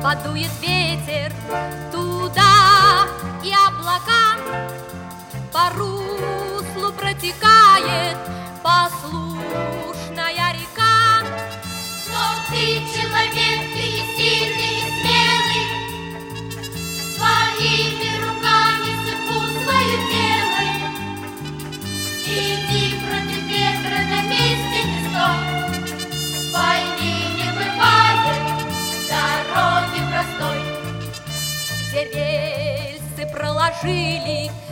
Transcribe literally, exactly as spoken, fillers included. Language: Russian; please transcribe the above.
подует ветер туда, и облака по руслу протекает послушная река. Но ты человек, ты сильный и смелый, своими руками судьбу свою делай. Иди против ветра, на месте не стой, войны не бывает, дороги простой. Где рельсы проложили